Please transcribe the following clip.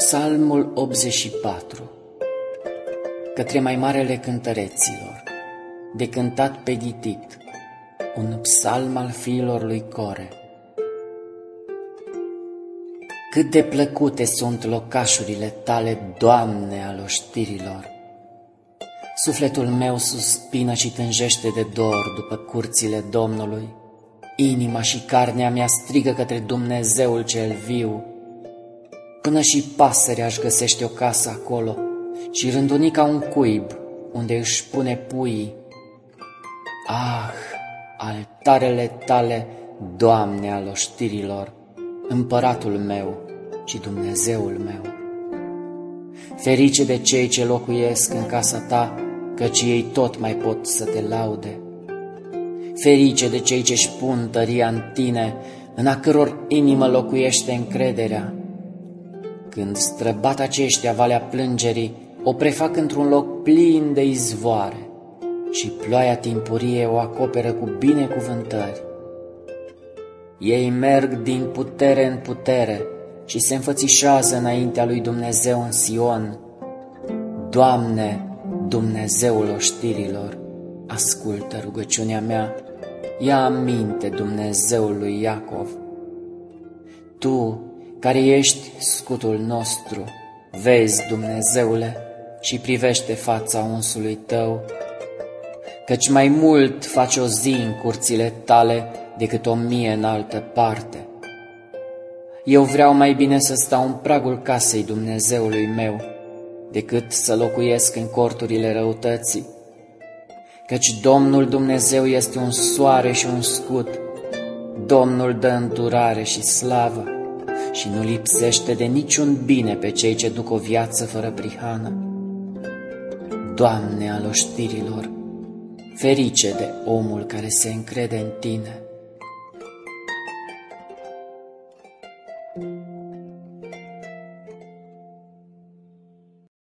Psalmul 84. Către mai marele cântăreților, de cântat pe ghitit, un psalm al fiilor lui Core. Cât de plăcute sunt locașurile tale, Doamne, al oștirilor! Sufletul meu suspină și tânjește de dor după curțile Domnului. Inima și carnea mea strigă către Dumnezeul cel viu. Până și pasărea își găsește o casă acolo și rândunica un cuib unde își pune puii. Ah, altarele tale, Doamne al oștirilor, Împăratul meu și Dumnezeul meu! Ferice de cei ce locuiesc în casa ta, căci ei tot mai pot să te laude. Ferice de cei ce-și pun tăria în tine, în a căror inimă locuiește încrederea. Când străbat aceștia valea plângerii, o prefac într-un loc plin de izvoare și ploaia timpurie o acoperă cu binecuvântări. Ei merg din putere în putere și se înfățișează înaintea lui Dumnezeu în Sion. Doamne, Dumnezeul oștirilor, ascultă rugăciunea mea, ia aminte, Dumnezeul lui Iacov. Tu, care ești scutul nostru, vezi, Dumnezeule, și privește fața unsului tău, căci mai mult faci o zi în curțile tale decât 1000 în altă parte. Eu vreau mai bine să stau în pragul casei Dumnezeului meu, decât să locuiesc în corturile răutății, căci Domnul Dumnezeu este un soare și un scut, Domnul dă îndurare și slavă și nu lipsește de niciun bine pe cei ce duc o viață fără prihană. Doamne al oștirilor, ferice de omul care se încrede în Tine.